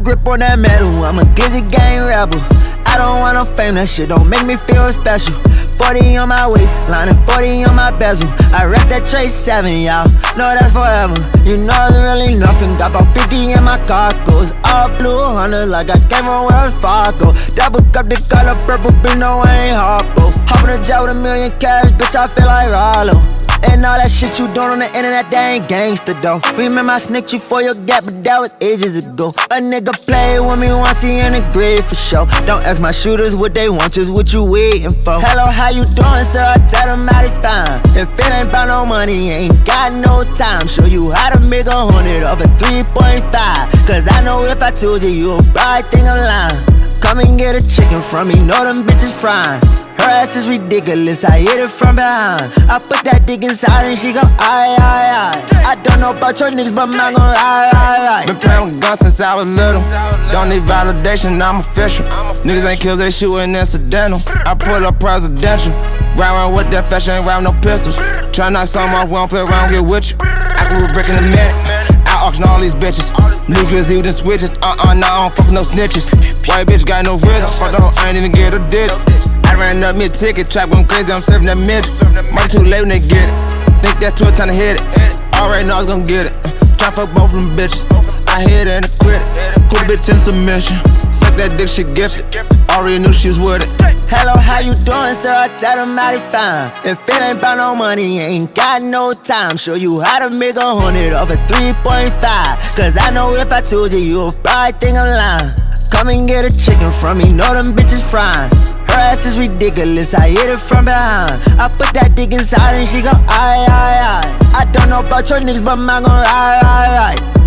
grip on that metal, I'm a glizzy gang rebel. I don't want no fame, that shit don't make me feel special. 40 on my waistline and 40 on my bezel. I rep that Trace 7, y'all know that's forever. You know it's really nothing. Got about 50 in my car, goes all blue Honda like I came from Wells Fargo. Double cup the color purple, but no, I ain't Harpo. Hop in the jet with a million cash, bitch, I feel like Rollo. And all that shit you doing on the internet, that ain't gangsta though. Remember I snaked you for your gap, but that was ages ago. A nigga play with me once, he in the grave for sure. Don't ask my shooters what they want, just what you waiting for. Hello, how you doing, sir? I tell them mighty fine. If it ain't about no money, ain't got no time. Show you how to make 100 off a 3.5. Cause I know if I told you, you'll probably think I'm lying. Come and get a chicken from me, know them bitches frying. Her ass is ridiculous, I hit it from behind. I put that dick inside and she go aye, aye, aye. I don't know about your niggas, but mine gon' ride. Been playing with guns since I was little. Don't need validation, I'm official. Niggas ain't kills, they shootin' incidental. I pull up presidential. Ride around with that fashion, ain't ride with no pistols. Try knock something off, we don't play around, get with you. I can brick in a minute. I auction all these bitches. Nucleus, even the switches. Nah, I don't fuck with no snitches. White bitch got no rhythm. Fuck the hoe, I ain't even get her did it. I ran up me a ticket, trap going crazy, I'm serving that midget. Money too late when they get it. Think that's too time to hit it. Already know I was gon' get it. Try fuck both of them bitches. I hit it and I quit it. Put a bitch in submission. Suck that dick, she gifted. Already knew she was with it. Hello, how you doing, sir? I tell them mighty fine. If it ain't about no money, ain't got no time. Show you how to make 100 off a 3.5. Cause I know if I told you, you'll probably think I'm lying. Come and get a chicken from me, know them bitches frying. Her ass is ridiculous, I hit it from behind. I put that dick inside and she go aye, aye, aye. I don't know about your niggas, but mine gon' ride.